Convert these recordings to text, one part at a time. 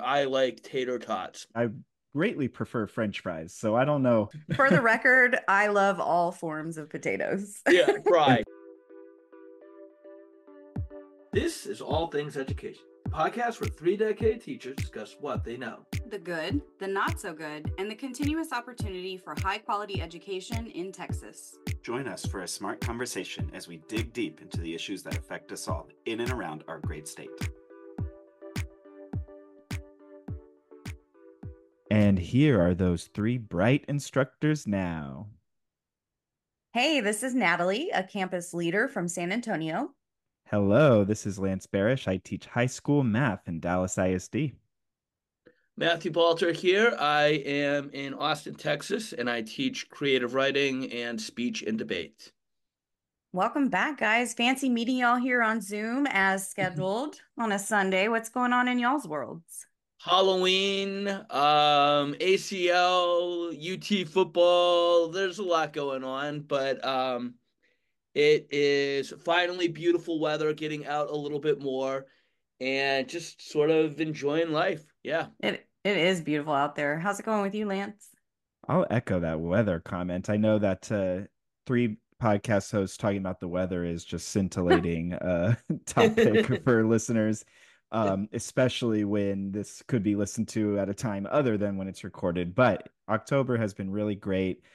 I like tater tots. I greatly prefer French fries, so I don't know. For the record, I love all forms of potatoes. Yeah, fry. This is All Things Education, a podcast where three-decade teachers discuss what they know. The good, the not so good, and the continuous opportunity for high quality education in Texas. Join us for a smart conversation as we dig deep into the issues that affect us all in and around our great state. And here are those three bright instructors now. Hey, this is Natalie, a campus leader from San Antonio. Hello, this is Lance Barish. I teach high school math in Dallas ISD. Matthew Balter here. I am in Austin, Texas, and I teach creative writing and speech and debate. Welcome back, guys. Fancy meeting y'all here on Zoom as scheduled on a Sunday. What's going on in y'all's worlds? Halloween, ACL, UT football. There's a lot going on, but it is finally beautiful weather, getting out a little bit more and just sort of enjoying life. Yeah. It is beautiful out there. How's it going with you, Lance? I'll echo that weather comment. I know that three podcast hosts talking about the weather is just scintillating topic for listeners, especially when this could be listened to at a time other than when it's recorded. But October has been really great.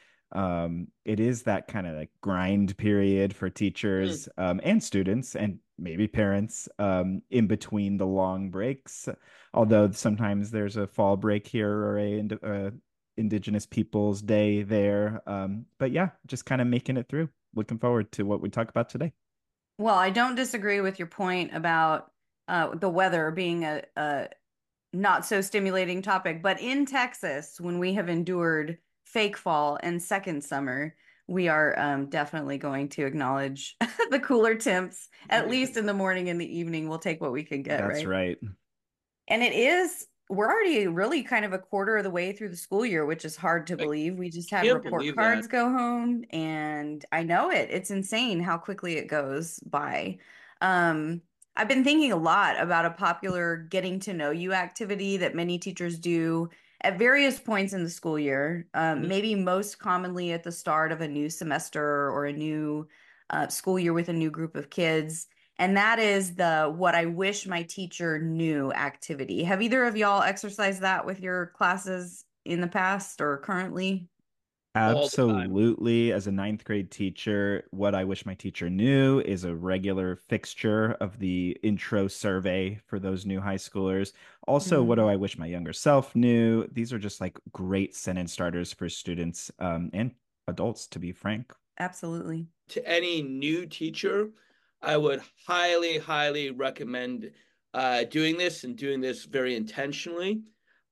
It is that kind of like grind period for teachers and students and maybe parents in between the long breaks. Although sometimes there's a fall break here or a Indigenous Peoples Day there. But yeah, just kind of making it through. Looking forward to what we talk about today. Well, I don't disagree with your point about the weather being a not so stimulating topic, but in Texas, when we have endured fake fall and second summer, we are definitely going to acknowledge the cooler temps, at least in the morning and the evening. We'll take what we can get, That's right? right. And we're already really kind of a quarter of the way through the school year, which is hard to I believe. We just had can't report believe that. cards go home, and I know it. It's insane how quickly it goes by. Um, I've been thinking a lot about a popular getting to know you activity that many teachers do at various points in the school year, maybe most commonly at the start of a new semester or a new school year with a new group of kids. And that is the what I wish my teacher knew activity. Have either of y'all exercised that with your classes in the past or currently? All the time. Absolutely. As a ninth grade teacher, what I wish my teacher knew is a regular fixture of the intro survey for those new high schoolers. Also, what do Mhm. I wish my younger self knew? These are just like great sentence starters for students and adults, to be frank. Absolutely. To any new teacher, I would highly, highly recommend doing this and doing this very intentionally.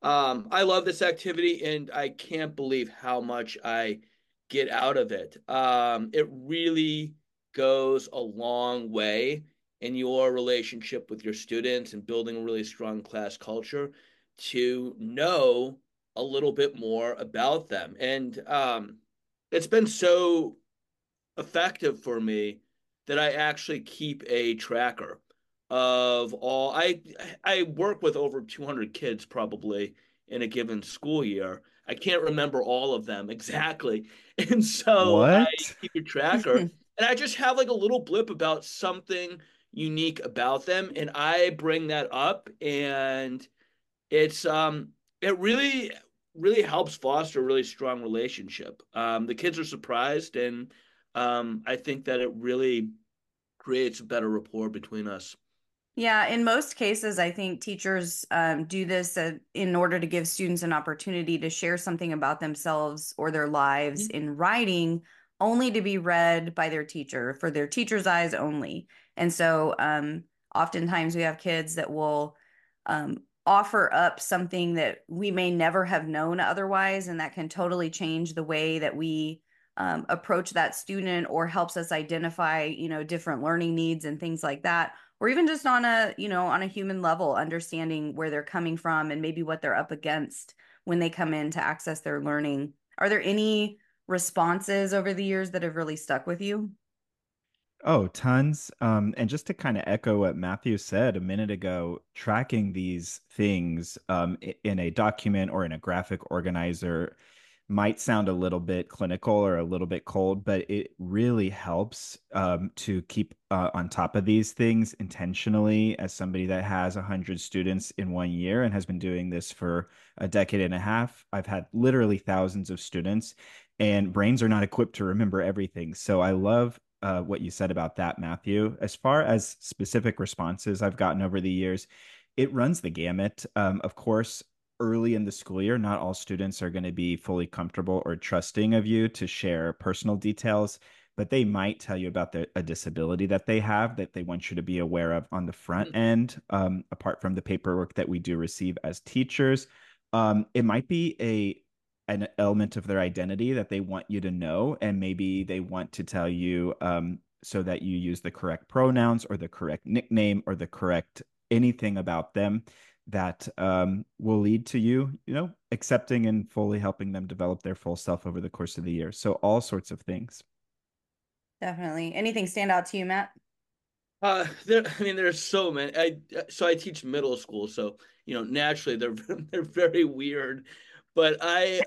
I love this activity and I can't believe how much I get out of it. It really goes a long way in your relationship with your students and building a really strong class culture to know a little bit more about them. And it's been so effective for me that I actually keep a tracker of all I work with over 200 kids probably in a given school year. I can't remember all of them exactly. And so I What? keep a tracker and I just have like a little blip about something unique about them and I bring that up and it's it really helps foster a really strong relationship. The kids are surprised and I think that it really creates a better rapport between us. Yeah, in most cases, I think teachers do this in order to give students an opportunity to share something about themselves or their lives Mhm. in writing, only to be read by their teacher for their teacher's eyes only. And so, oftentimes we have kids that will offer up something that we may never have known otherwise, and that can totally change the way that we approach that student or helps us identify, different learning needs and things like that, or even just on a human level, understanding where they're coming from and maybe what they're up against when they come in to access their learning. Are there any responses over the years that have really stuck with you? Oh, tons. And just to kind of echo what Matthew said a minute ago, tracking these things in a document or in a graphic organizer might sound a little bit clinical or a little bit cold, but it really helps to keep on top of these things intentionally. As somebody that has 100 students in 1 year and has been doing this for a decade and a half, I've had literally thousands of students, and brains are not equipped to remember everything. So I love what you said about that, Matthew. As far as specific responses I've gotten over the years, it runs the gamut. Of course, early in the school year, not all students are going to be fully comfortable or trusting of you to share personal details, but they might tell you about a disability that they have that they want you to be aware of on the front end, apart from the paperwork that we do receive as teachers. It might be an element of their identity that they want you to know, and maybe they want to tell you so that you use the correct pronouns or the correct nickname or the correct anything about them that will lead to you accepting and fully helping them develop their full self over the course of the year. So all sorts of things. Definitely. Anything stand out to you, Matt? There's so many. I teach middle school, so naturally they're very weird. But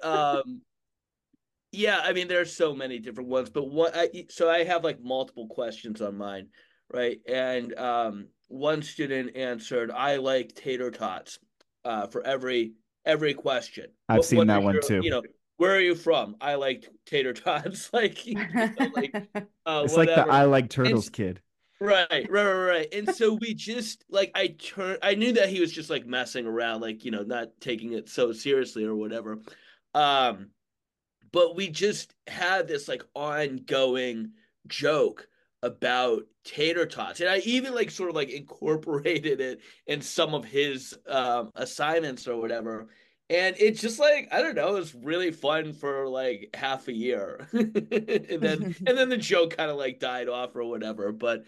yeah, there's so many different ones. But I have like multiple questions on mine, right? And one student answered, "I like tater tots," for every question. I've seen What that is one your, too. where are you from? I like tater tots, like like It's like the whatever. I like And turtles kid. right. And so we just like I knew that he was just like messing around, like, not taking it so seriously or whatever. Um, but we just had this like ongoing joke about tater tots. And I even like sort of like incorporated it in some of his assignments or whatever. And it's just like, I don't know, it was really fun for like half a year. And then the joke kind of like died off or whatever. But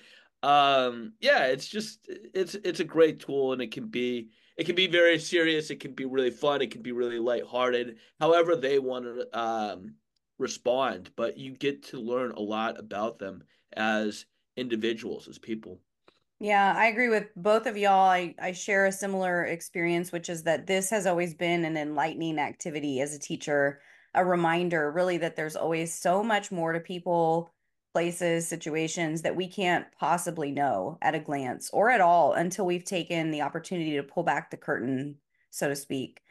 yeah, it's a great tool, and it can be very serious, it can be really fun, it can be really lighthearted, however they want to respond. But you get to learn a lot about them as individuals, as people. Yeah, I agree with both of y'all. I share a similar experience, which is that this has always been an enlightening activity as a teacher, a reminder really that there's always so much more to people, places, situations that we can't possibly know at a glance or at all until we've taken the opportunity to pull back the curtain, so to speak.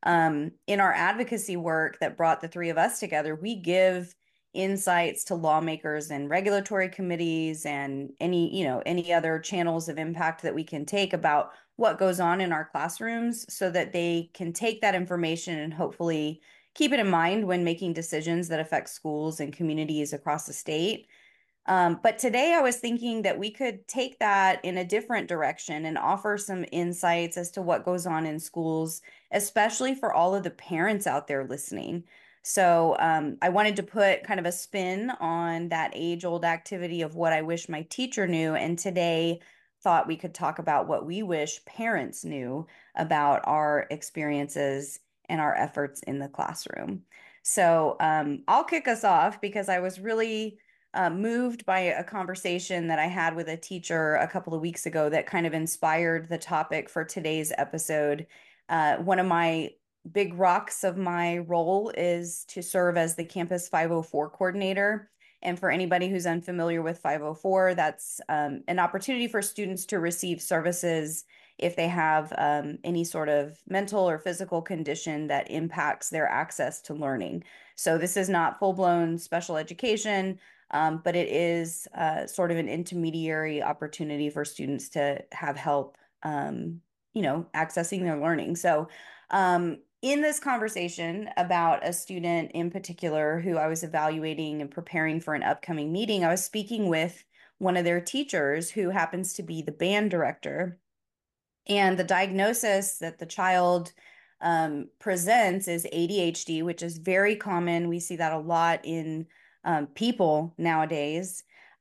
In our advocacy work that brought the three of us together, we give insights to lawmakers and regulatory committees and any other channels of impact that we can take about what goes on in our classrooms so that they can take that information and hopefully keep it in mind when making decisions that affect schools and communities across the state. But today I was thinking that we could take that in a different direction and offer some insights as to what goes on in schools, especially for all of the parents out there listening. So I wanted to put kind of a spin on that age-old activity of what I wish my teacher knew, and today thought we could talk about what we wish parents knew about our experiences and our efforts in the classroom. So I'll kick us off because I was really moved by a conversation that I had with a teacher a couple of weeks ago that kind of inspired the topic for today's episode. One of my big rocks of my role is to serve as the Campus 504 coordinator. And for anybody who's unfamiliar with 504, that's an opportunity for students to receive services if they have any sort of mental or physical condition that impacts their access to learning. So this is not full-blown special education, but it is sort of an intermediary opportunity for students to have help, accessing their learning. So in this conversation about a student in particular who I was evaluating and preparing for an upcoming meeting, I was speaking with one of their teachers who happens to be the band director. And the diagnosis that the child presents is ADHD, which is very common. We see that a lot in people nowadays,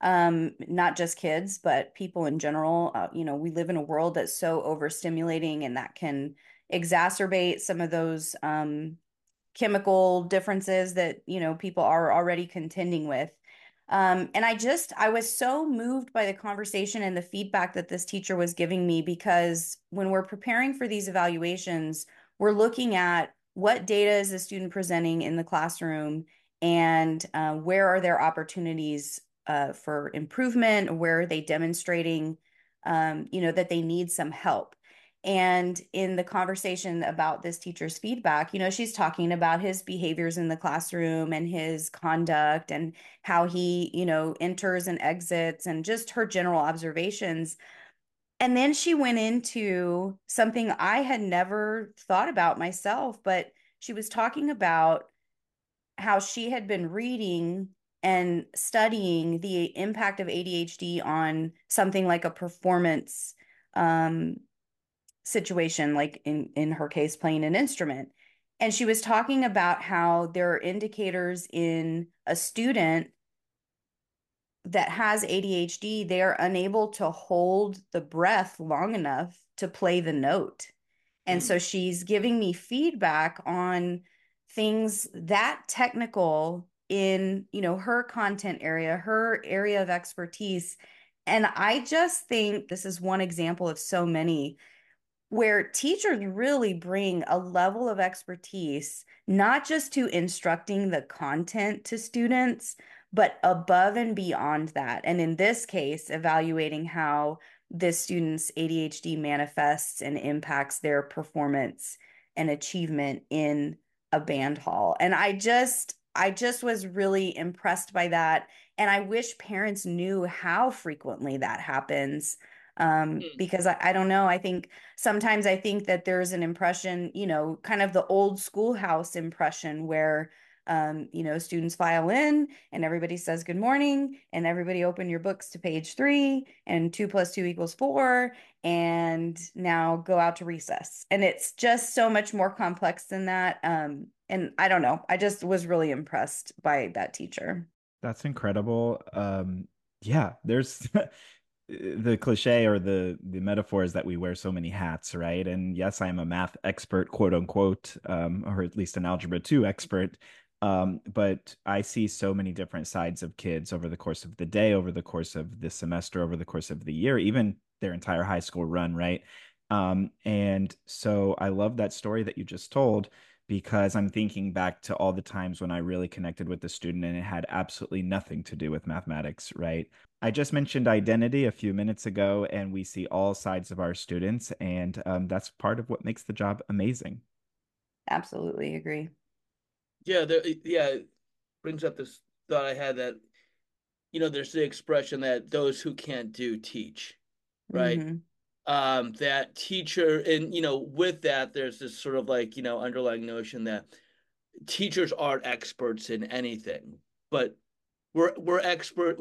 not just kids, but people in general. We live in a world that's so overstimulating, and that can exacerbate some of those chemical differences that people are already contending with. And I was so moved by the conversation and the feedback that this teacher was giving me, because when we're preparing for these evaluations, we're looking at what data is the student presenting in the classroom, and where are their opportunities for improvement, where are they demonstrating, that they need some help. And in the conversation about this teacher's feedback, she's talking about his behaviors in the classroom and his conduct and how he, enters and exits, and just her general observations. And then she went into something I had never thought about myself, but she was talking about how she had been reading and studying the impact of ADHD on something like a performance um, situation, like in her case, playing an instrument. And she was talking about how there are indicators in a student that has ADHD, they are unable to hold the breath long enough to play the note. And so she's giving me feedback on things that technical in, her content area, her area of expertise. And I just think this is one example of so many where teachers really bring a level of expertise, not just to instructing the content to students, but above and beyond that. And in this case, evaluating how this student's ADHD manifests and impacts their performance and achievement in a band hall. And I just was really impressed by that. And I wish parents knew how frequently that happens. Because I don't know. Sometimes I think that there's an impression, kind of the old schoolhouse impression where, students file in and everybody says good morning and everybody open your books to page 3 and 2 + 2 = 4 and now go out to recess. And it's just so much more complex than that. And I don't know. I just was really impressed by that teacher. That's incredible. Yeah, there's the cliche or the metaphor is that we wear so many hats, right? And yes, I'm a math expert, quote unquote, or at least an algebra 2 expert. But I see so many different sides of kids over the course of the day, over the course of the semester, over the course of the year, even their entire high school run, right? And so I love that story that you just told, because I'm thinking back to all the times when I really connected with the student and it had absolutely nothing to do with mathematics, right? I just mentioned identity a few minutes ago, and we see all sides of our students, and that's part of what makes the job amazing. Absolutely agree. Yeah, brings up this thought I had that, there's the expression that those who can't do teach, right? Mm-hmm. That teacher, and with that, there's this sort of like, underlying notion that teachers aren't experts in anything, but we're expert,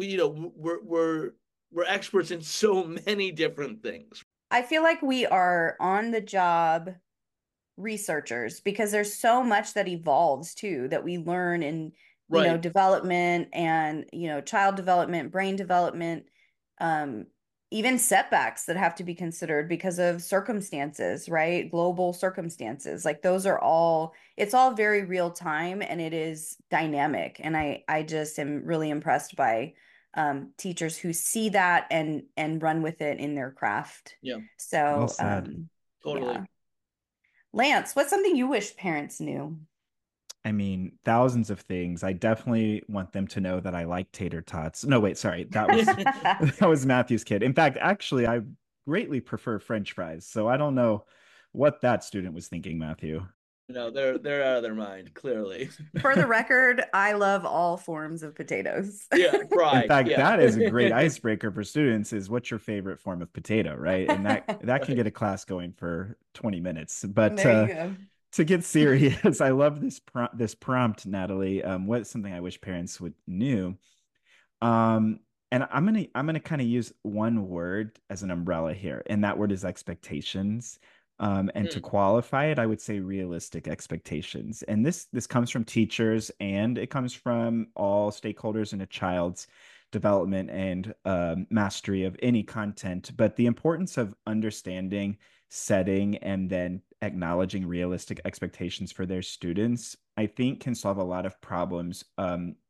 we're experts in so many different things. I feel like we are on the job researchers, because there's so much that evolves too, that we learn in, Right. development and, child development, brain development, um, even setbacks that have to be considered because of circumstances, right? Global circumstances. Like those are all, it's all very real time and it is dynamic. And I just am really impressed by teachers who see that and run with it in their craft. Yeah. Well So, said. Totally. yeah. Lance, what's something you wish parents knew? I mean, thousands of things. I definitely want them to know that I like tater tots. No, wait, sorry. That was that was Matthew's kid. In fact, actually, I greatly prefer French fries. So I don't know what that student was thinking, Matthew. No, they're out of their mind, clearly. For the record, I love all forms of potatoes. Yeah, In fried. fact, Yeah. that is a great icebreaker for students is what's your favorite form of potato, right? And that can get a class going for 20 minutes. But There you go. to get serious, I love this prompt, Natalie. What's something I wish parents would knew? Um, and I'm gonna kind of use one word as an umbrella here, and that word is expectations. And to qualify it, I would say realistic expectations. And this comes from teachers and it comes from all stakeholders in a child's development and mastery of any content. But the importance of understanding, setting, and then acknowledging realistic expectations for their students, I think, can solve a lot of problems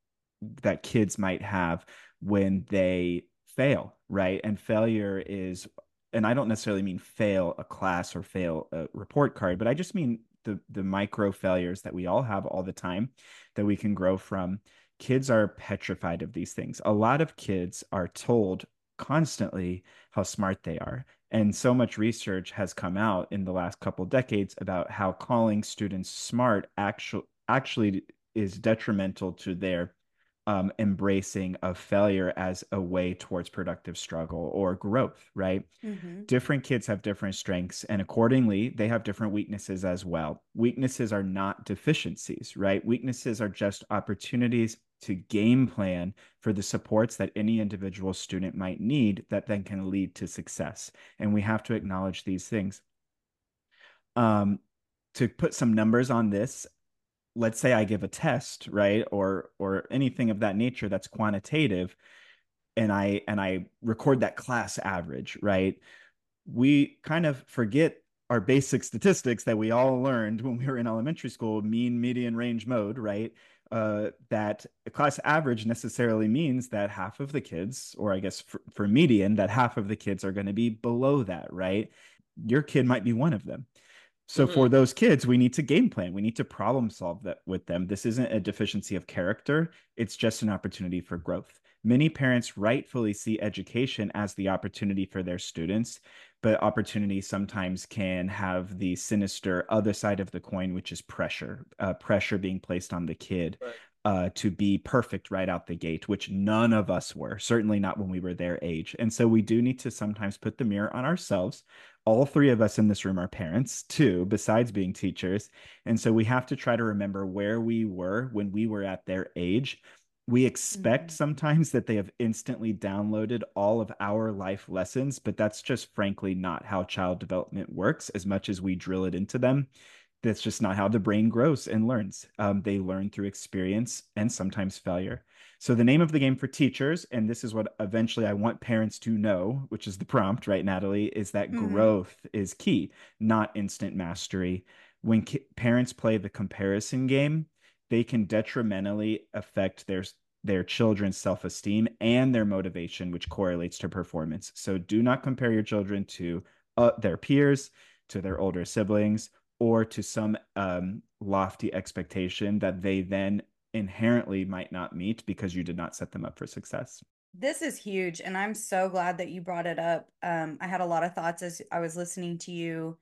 that kids might have when they fail, right? And failure is, and I don't necessarily mean fail a class or fail a report card, but I just mean the micro failures that we all have all the time that we can grow from. Kids are petrified of these things. A lot of kids are told constantly how smart they are. And so much research has come out in the last couple decades about how calling students smart actually is detrimental to their embracing of failure as a way towards productive struggle or growth, right? Mm-hmm. Different kids have different strengths, and accordingly, they have different weaknesses as well. Weaknesses are not deficiencies, right? Weaknesses are just opportunities to game plan for the supports that any individual student might need that then can lead to success. And we have to acknowledge these things. To put some numbers on this, let's say I give a test, right? Or anything of that nature that's quantitative, and I record that class average, right? We kind of forget our basic statistics that we all learned when we were in elementary school, mean, median, range, mode, right? That a class average necessarily means that half of the kids, or I guess for median, that half of the kids are going to be below that, right? Your kid might be one of them. So for those kids, we need to game plan. We need to problem solve that with them. This isn't a deficiency of character. It's just an opportunity for growth. Many parents rightfully see education as the opportunity for their students, but opportunity sometimes can have the sinister other side of the coin, which is pressure, pressure being placed on the kid. Right. To be perfect right out the gate, which none of us were, certainly not when we were their age. And so we do need to sometimes put the mirror on ourselves. All three of us in this room are parents too, besides being teachers. And so we have to try to remember where we were when we were at their age. We expect sometimes that they have instantly downloaded all of our life lessons, but that's just frankly not how child development works as much as we drill it into them. That's just not how the brain grows and learns. They learn through experience and sometimes failure. So the name of the game for teachers, and this is what eventually I want parents to know, which is the prompt, right, Natalie, is that growth is key, not instant mastery. When parents play the comparison game, they can detrimentally affect their children's self-esteem and their motivation, which correlates to performance. So do not compare your children to their peers, to their older siblings, or to some lofty expectation that they then inherently might not meet because you did not set them up for success. This is huge, and I'm so glad that you brought it up. I had a lot of thoughts as I was listening to you,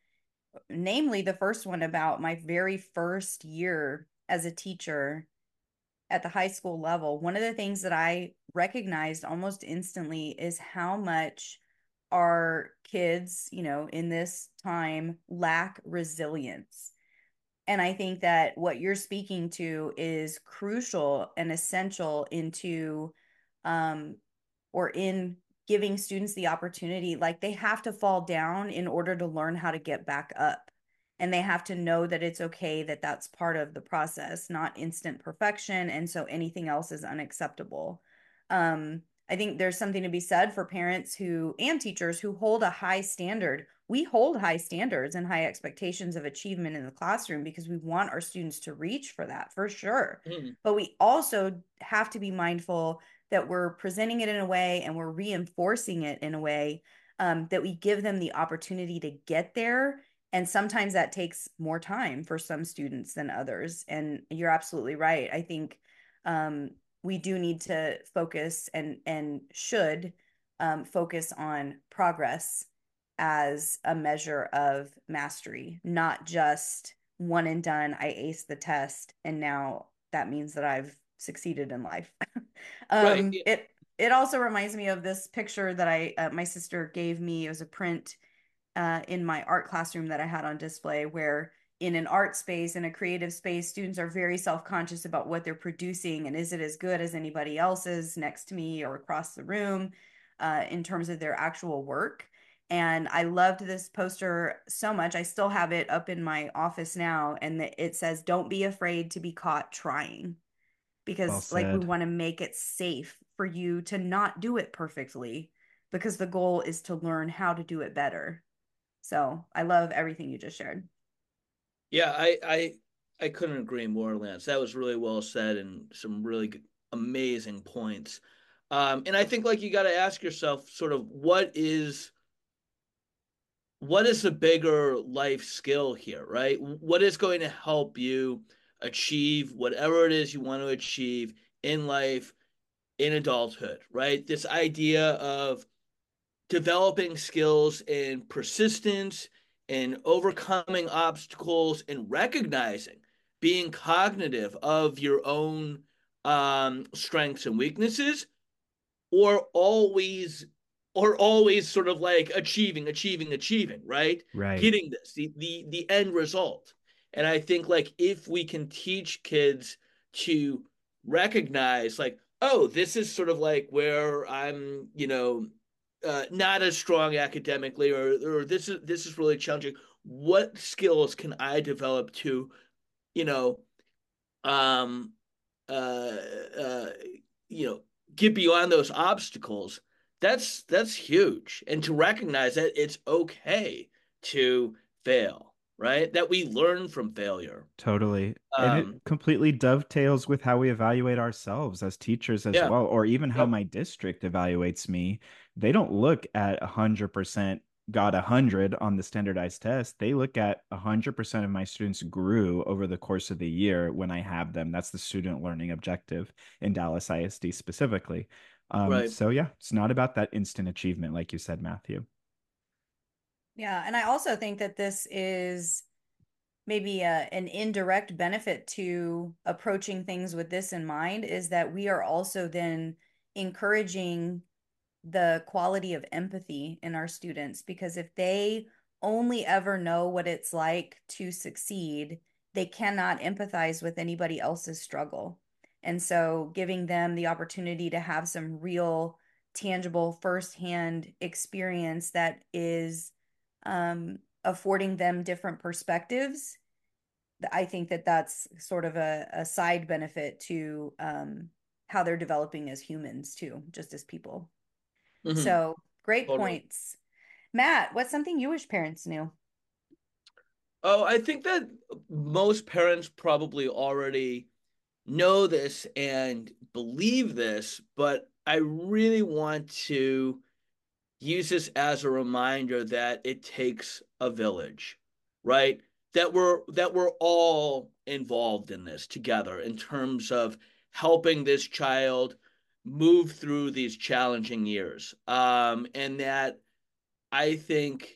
namely the first one about my very first year as a teacher at the high school level. One of the things that I recognized almost instantly is how much our kids, in this time lack resilience. And I think that what you're speaking to is crucial and essential into um or in giving students the opportunity, like they have to fall down in order to learn how to get back up. And they have to know that it's okay, that that's part of the process, not instant perfection. And so anything else is unacceptable. I think there's something to be said for parents who and teachers who hold a high standard. We hold high standards and high expectations of achievement in the classroom because we want our students to reach for that, for sure. But we also have to be mindful that we're presenting it in a way and we're reinforcing it in a way that we give them the opportunity to get there. And sometimes that takes more time for some students than others. And you're absolutely right. I think we do need to focus and should focus on progress as a measure of mastery, not just one and done. I aced the test, and now that means that I've succeeded in life. Right. Yeah. It also reminds me of this picture that I my sister gave me. It was a print in my art classroom that I had on display, where in an art space, in a creative space, students are very self-conscious about what they're producing and is it as good as anybody else's next to me or across the room in terms of their actual work. And I loved this poster so much. I still have it up in my office now, and it says, "Don't be afraid to be caught trying." Well Because like we said. want to make it safe for you to not do it perfectly, because the goal is to learn how to do it better. So I love everything you just shared. Yeah, I couldn't agree more, Lance. That was really well said and some really amazing points. And I think like you got to ask yourself sort of what is the bigger life skill here, right? What is going to help you achieve whatever it is you want to achieve in life, in adulthood, right? This idea of developing skills in persistence and overcoming obstacles and recognizing, being cognitive of your own strengths and weaknesses, or always sort of like achieving, right? Right. Getting this, the end result. And I think like if we can teach kids to recognize like, oh, this is sort of like where I'm, not as strong academically, or this is really challenging. What skills can I develop to, you know, um, uh, uh, you know, get beyond those obstacles? That's huge, and to recognize that it's okay to fail, right? That we learn from failure. Totally. And it Um, completely dovetails with how we evaluate ourselves as teachers as yeah, well, or even how yep, my district evaluates me. They don't look at 100% got 100 on the standardized test. They look at 100% of my students grew over the course of the year when I have them. That's the student learning objective in Dallas ISD specifically. right. So yeah, it's not about that instant achievement, like you said, Matthew. Yeah, and I also think that this is maybe an indirect benefit to approaching things with this in mind is that we are also then encouraging the quality of empathy in our students because if they only ever know what it's like to succeed, they cannot empathize with anybody else's struggle. And so giving them the opportunity to have some real, tangible, firsthand experience that is affording them different perspectives, I think that that's sort of a side benefit to how they're developing as humans too, just as people. Mm-hmm. So great Totally. points. Matt, what's something you wish parents knew? Oh, I think that most parents probably already know this and believe this, but I really want to use this as a reminder that it takes a village, right? That we're all involved in this together in terms of helping this child move through these challenging years. And that I think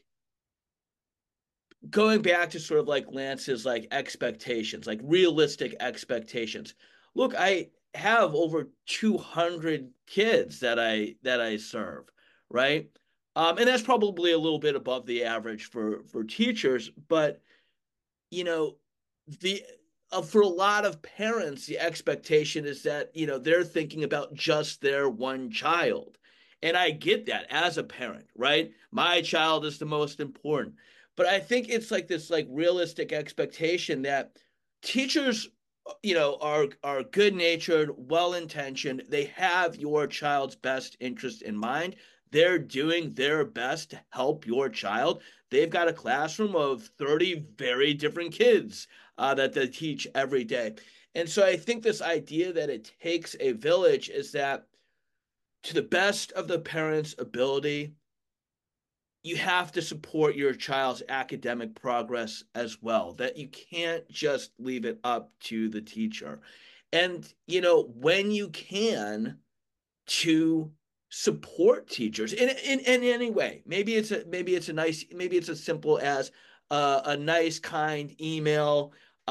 going back to sort of like Lance's like expectations, like realistic expectations. Look, I have over 200 kids that I serve, right? And that's probably a little bit above the average for teachers, but you know, the for a lot of parents, the expectation is that, they're thinking about just their one child. And I get that as a parent, right? My child is the most important. But I think it's like this like realistic expectation that teachers, are good-natured, well-intentioned. They have your child's best interest in mind. They're doing their best to help your child. They've got a classroom of 30 very different kids that they teach every day. And so I think this idea that it takes a village is that to the best of the parents' ability, you have to support your child's academic progress as well, that you can't just leave it up to the teacher. And, when you can, to support teachers in any way. Maybe it's as simple as a nice, kind email.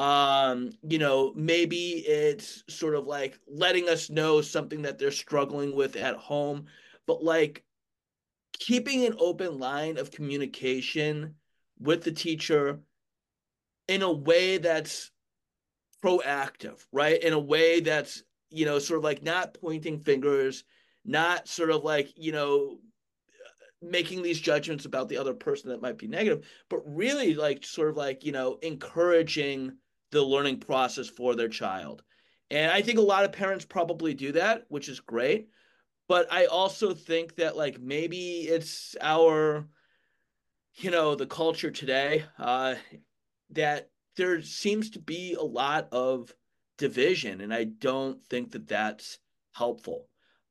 Maybe it's sort of like letting us know something that they're struggling with at home, but like keeping an open line of communication with the teacher in a way that's proactive, right? In a way that's, sort of like not pointing fingers, not sort of like, making these judgments about the other person that might be negative, but really like sort of like, encouraging the learning process for their child. And I think a lot of parents probably do that, which is great. But I also think that like maybe it's the culture today, that there seems to be a lot of division, and I don't think that that's helpful.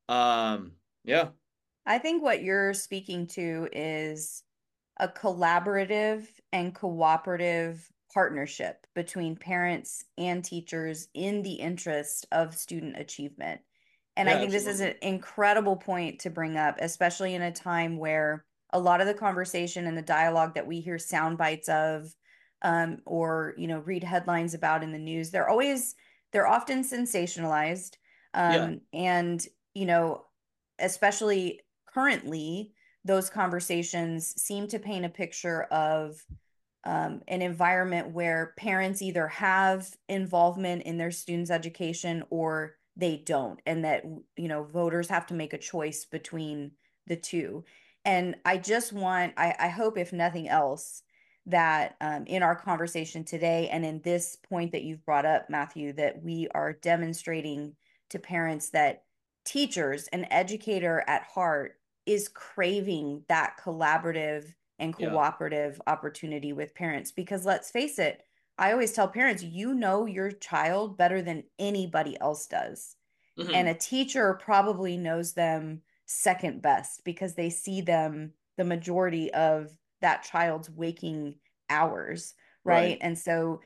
Yeah. I think what you're speaking to is a collaborative and cooperative partnership between parents and teachers in the interest of student achievement. And I Yeah, think this is an absolutely. incredible point to bring up, especially in a time where a lot of the conversation and the dialogue that we hear sound bites of, or read headlines about in the news, they're often sensationalized. Yeah. And you know, especially currently, those conversations seem to paint a picture of an environment where parents either have involvement in their students' education or they don't, and that voters have to make a choice between the two. And I hope, if nothing else, that in our conversation today and in this point that you've brought up, Matthew, that we are demonstrating to parents that teachers, an educator at heart, is craving that collaborative and Yeah. cooperative opportunity with parents. Because let's face it, I always tell parents, you know your child better than anybody else does. And Hmm. a teacher probably knows them second best because they see them the majority of that child's waking hours, right? Right. And so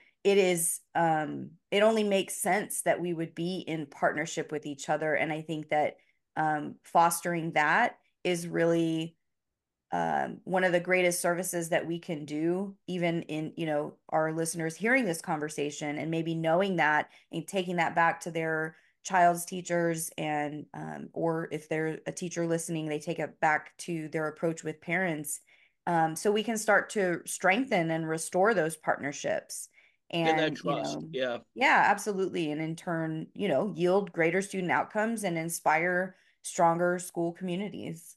it only makes sense that we would be in partnership with each other. And I think that fostering that is really one of the greatest services that we can do, even in our listeners hearing this conversation and maybe knowing that and taking that back to their child's teachers, and or if they're a teacher listening, they take it back to their approach with parents, so we can start to strengthen and restore those partnerships. And that And trust. Yeah. yeah, absolutely, and in turn yield greater student outcomes and inspire stronger school communities.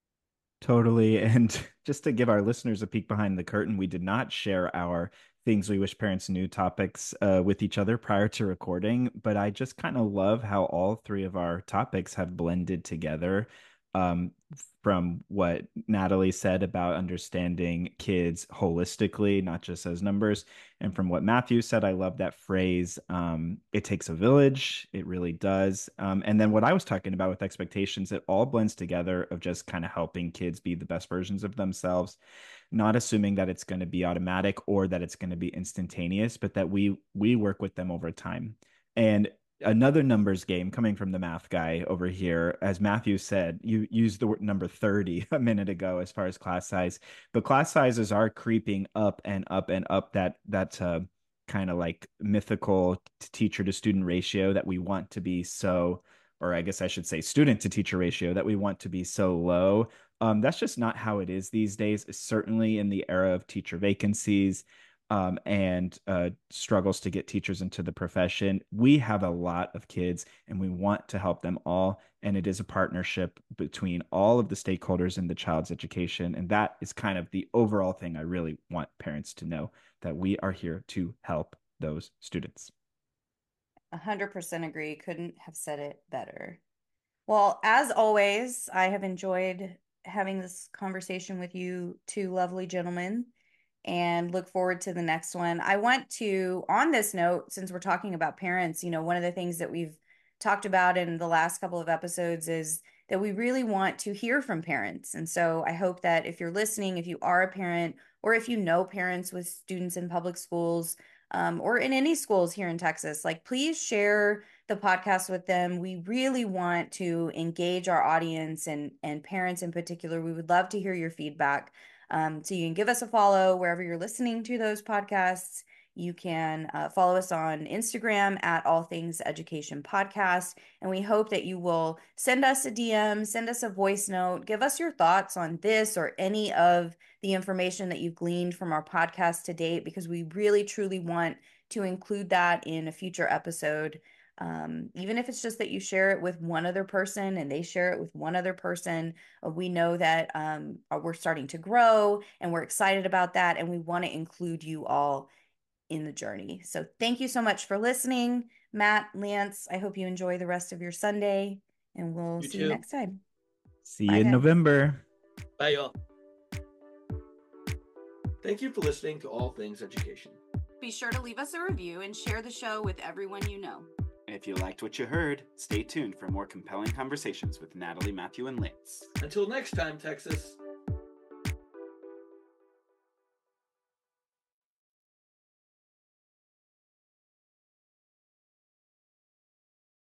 Totally. And just to give our listeners a peek behind the curtain, we did not share our things we wish parents knew topics with each other prior to recording, but I just kind of love how all three of our topics have blended together. Um, from what Natalie said about understanding kids holistically, not just as numbers, and from what Matthew said, I love that phrase. It takes a village. It really does. And then what I was talking about with expectations, it all blends together of just kind of helping kids be the best versions of themselves, not assuming that it's going to be automatic or that it's going to be instantaneous, but that we work with them over time. And another numbers game coming from the math guy over here, as Matthew said, you used the word number 30 a minute ago as far as class size, but class sizes are creeping up and up and up that kind of like mythical teacher to student ratio that we want to be so, or I guess I should say student to teacher ratio that we want to be so low. That's just not how it is these days, certainly in the era of teacher vacancies, and struggles to get teachers into the profession. We have a lot of kids and we want to help them all. And it is a partnership between all of the stakeholders in the child's education. And that is kind of the overall thing I really want parents to know, that we are here to help those students. 100% agree. Couldn't have said it better. Well, as always, I have enjoyed having this conversation with you two lovely gentlemen and look forward to the next one. I want to, on this note, since we're talking about parents, one of the things that we've talked about in the last couple of episodes is that we really want to hear from parents. And so I hope that if you're listening, if you are a parent, or if you know parents with students in public schools, or in any schools here in Texas, like please share the podcast with them. We really want to engage our audience and parents in particular. We would love to hear your feedback. So you can give us a follow wherever you're listening to those podcasts. You can follow us on Instagram at All Things Education Podcast. And we hope that you will send us a DM, send us a voice note, give us your thoughts on this or any of the information that you've gleaned from our podcast to date, because we really, truly want to include that in a future episode. Even if it's just that you share it with one other person and they share it with one other person, we know that we're starting to grow and we're excited about that. And we want to include you all in the journey. So thank you so much for listening. Matt, Lance, I hope you enjoy the rest of your Sunday and we'll You see you too. next time. See Bye, you in guys. November. Bye, y'all. Thank you for listening to All Things Education. Be sure to leave us a review and share the show with everyone you know. If you liked what you heard, stay tuned for more compelling conversations with Natalie, Matthew, and Lance. Until next time, Texas.